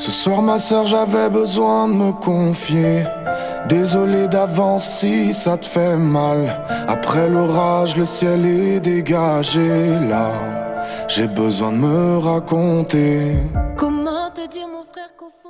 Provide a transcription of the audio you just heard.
Ce soir ma sœur j'avais besoin de me confier. Désolé d'avance si ça te fait mal. Après l'orage le ciel est dégagé. Là j'ai besoin de me raconter. Comment te dire mon frère qu'au